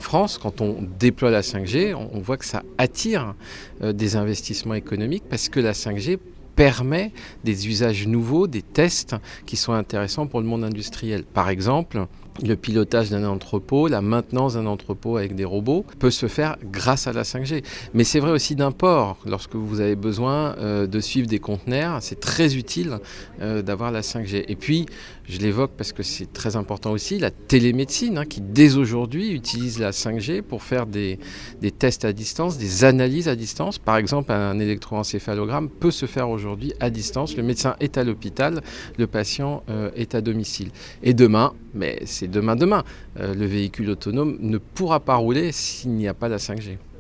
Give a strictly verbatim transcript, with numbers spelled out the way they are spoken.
France, quand on déploie la cinq G, on, on voit que ça attire euh, des investissements économiques parce que la cinq G permet des usages nouveaux, des tests qui sont intéressants pour le monde industriel. Par exemple, le pilotage d'un entrepôt, la maintenance d'un entrepôt avec des robots peut se faire grâce à la cinq G. Mais c'est vrai aussi d'un port. Lorsque vous avez besoin euh, de suivre des conteneurs, c'est très utile euh, d'avoir la cinq G. Et puis, je l'évoque parce que c'est très important aussi, la télémédecine hein, qui dès aujourd'hui utilise la cinq G pour faire des, des tests à distance, des analyses à distance. Par exemple, un électroencéphalogramme peut se faire aujourd'hui à distance. Le médecin est à l'hôpital, le patient euh, est à domicile. Et demain, mais c'est demain demain, euh, le véhicule autonome ne pourra pas rouler s'il n'y a pas la cinq G.